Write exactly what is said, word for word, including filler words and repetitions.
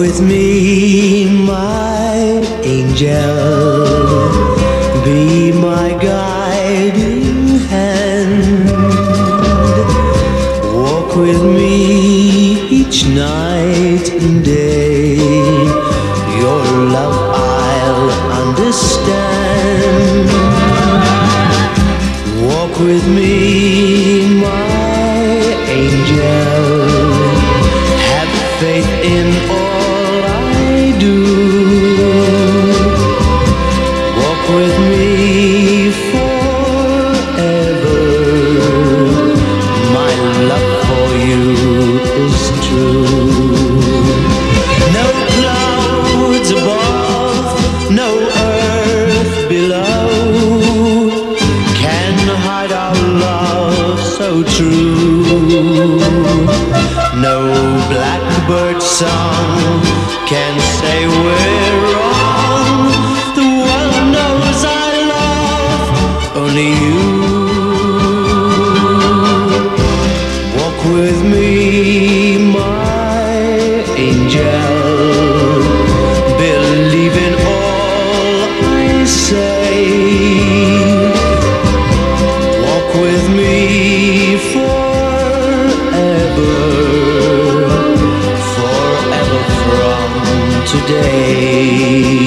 with me, my angel, be my guiding hand. Walk with me each night and day, your love I'll understand. Walk with me, my angel, have faith in all I do. Walk with me forever, my love for you is true. No clouds above, no earth below can hide our love so true. No blackbird song can say we're wrong. The world knows I love only you. Walk with me, my angel, believe in all I say. Walk with me forever, forever from today.